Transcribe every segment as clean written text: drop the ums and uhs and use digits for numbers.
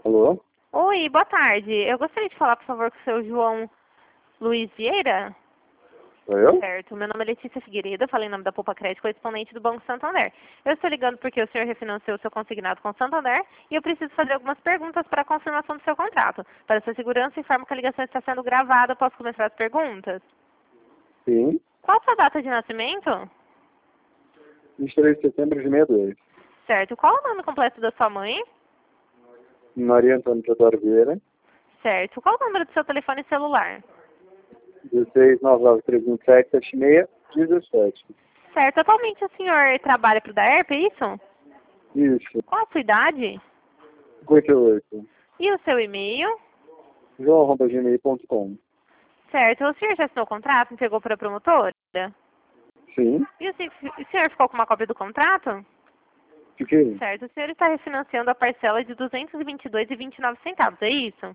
Alô? Oi, boa tarde. Eu gostaria de falar, por favor, com o seu João Luiz Vieira. Sou eu? Certo. Meu nome é Letícia Figueiredo, eu falei em nome da Poupa Crédito, correspondente do Banco Santander. Eu estou ligando porque o senhor refinanciou o seu consignado com o Santander e eu preciso fazer algumas perguntas para a confirmação do seu contrato. Para sua segurança, informo que a ligação está sendo gravada. Posso começar as perguntas? Sim. Qual a sua data de nascimento? 23 de setembro de 62. Certo. Qual o nome completo da sua mãe? Maria Antônia Teodoro Vieira. Certo. Qual o número do seu telefone celular? 16 99327 7617. Certo. Atualmente o senhor trabalha para o DAERP, é isso? Isso. Qual a sua idade? 58. E o seu e-mail? joão@gmail.com. Certo. O senhor já assinou o contrato? Entregou para a promotora? Sim. E o senhor ficou com uma cópia do contrato? Fiquei. Certo. O senhor está refinanciando a parcela de R$ 222,29, é isso?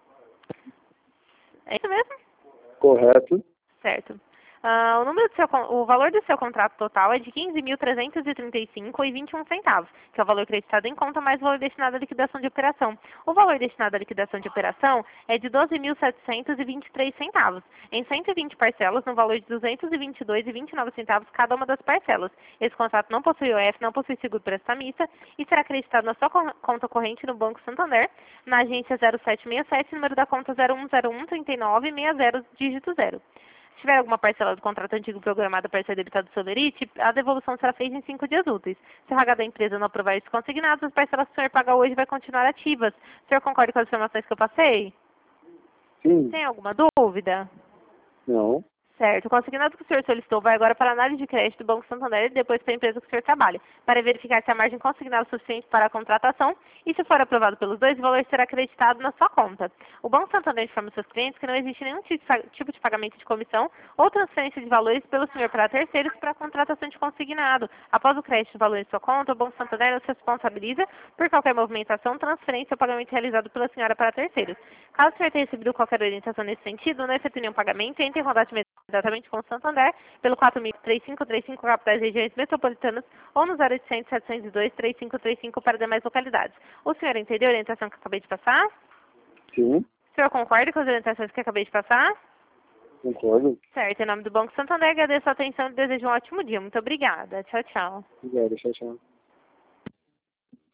É isso mesmo? Correto. Certo. O valor do seu contrato total é de R$ 15.335,21, que é o valor acreditado em conta mais o valor destinado à liquidação de operação. O valor destinado à liquidação de operação é de R$ 12.723, em 120 parcelas, no valor de R$ 222,29 cada uma das parcelas. Esse contrato não possui OF, não possui seguro prestamista e será acreditado na sua conta corrente no Banco Santander, na agência 0767, número da conta 01013960, dígito 0. Se tiver alguma parcela do contrato antigo programada para ser debitada do Solerite, a devolução será feita em 5 dias úteis. Se o RH da empresa não aprovar esses consignados, as parcelas que o senhor paga hoje vai continuar ativas. O senhor concorda com as informações que eu passei? Sim. Tem alguma dúvida? Não. Certo. O consignado que o senhor solicitou vai agora para a análise de crédito do Banco Santander e depois para a empresa que o senhor trabalha, para verificar se a margem consignada é suficiente para a contratação e, se for aprovado pelos dois, o valor será acreditado na sua conta. O Banco Santander informa seus clientes que não existe nenhum tipo de pagamento de comissão ou transferência de valores pelo senhor para terceiros para a contratação de consignado. Após o crédito de valor em sua conta, o Banco Santander não se responsabiliza por qualquer movimentação, transferência ou pagamento realizado pela senhora para terceiros. Caso o senhor tenha recebido qualquer orientação nesse sentido, não efetue nenhum pagamento, entre em contato exatamente com o Santander, pelo 403535, capitais regiões metropolitanas, ou no 0800 702 3535 para demais localidades. O senhor entendeu a orientação que eu acabei de passar? Sim. O senhor concorda com as orientações que eu acabei de passar? Concordo. Certo, em nome do Banco Santander, agradeço a atenção e desejo um ótimo dia. Muito obrigada. Tchau, tchau. Obrigado. Tchau, tchau.